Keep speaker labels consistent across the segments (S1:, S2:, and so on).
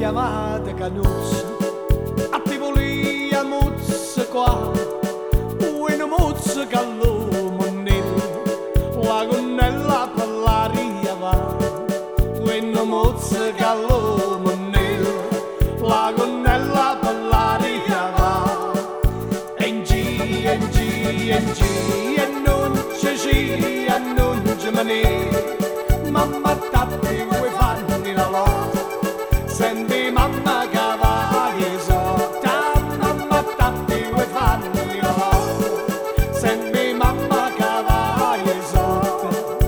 S1: chiamata Canuzzo, a te volia muzzo qua, una muzzo che all'umonello, la gonnella per l'aria va, una muzzo che all'umonello, la gonnella per l'aria va, e in G, e non ci si annuncia mani, mamma tappi vuoi farmi la lotta, senti mamma cavalli sotto, mamma tappi vuoi farmi la lotta, senti mamma cavalli sotto.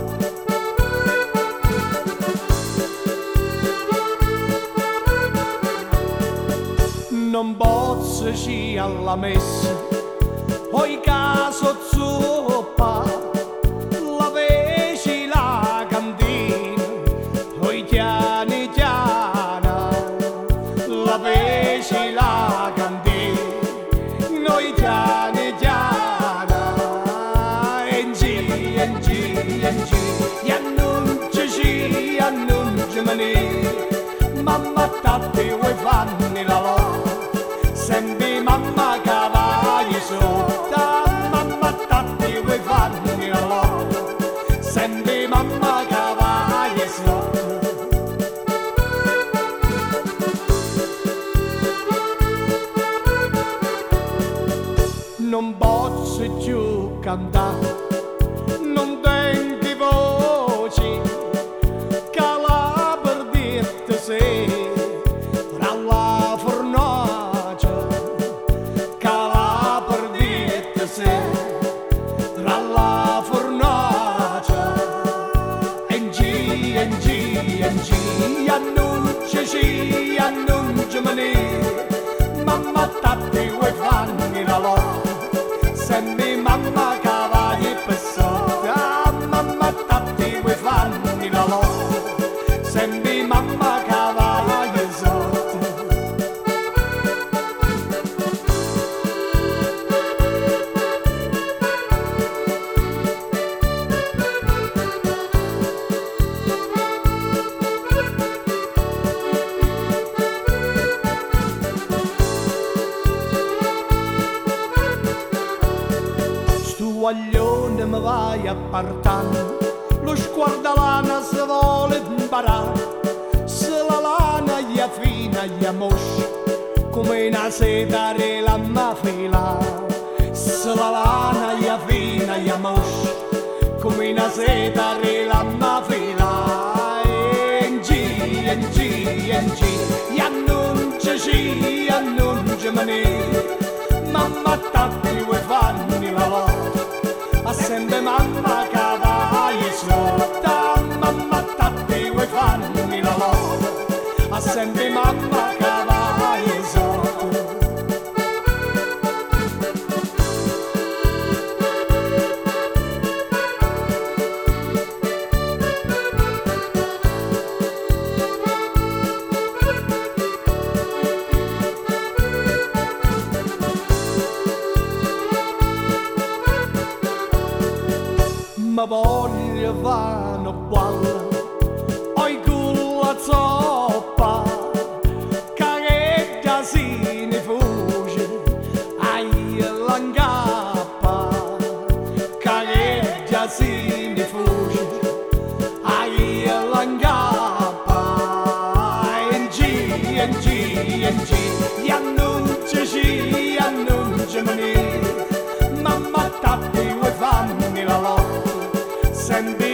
S1: Non posso ci alla messa, poi caso zuppa, la veci la cantina, poi chiani chiana, la veci la cantina, noi chiani chiana, e gli annunci mani, mamma tappi vuoi farmi la lotta, senti mamma cavalli sotto, mamma tappi vuoi farmi la lotta, senti mamma cavalli sotto. Non posso più cantare, non tengo voce, cala per dirti se fra la fornace, cala per dirti se fra la fornace, e G, annunci mani, mamma tappi vuoi farmi la lotta, senti mamma cavalli per sotto, mamma tappi vuoi farmi la lotta, senti mamma cavalli sotto. Guaglione mi vai appartando, lo sguardalana si vuole imparare, se la lana gli affina gli moscia, come una seta la mafila, se la lana gli affina gli moscia, come una seta la mafila, e in G, gli annunci mani, mamma tappi vuoi farmi la lotta, sente mamma cavalli sotto, mamma tappi vuoi farmi la lotta, sente mamma cavalli sotto. Ma voglio fare buono, oi con la zoppa, che già si ne fugge, ai l'angappa, che già si ne fugge, ai l'angappa, in G, gli annunci mani, mamma tappi vuoi farmi la lotta, senti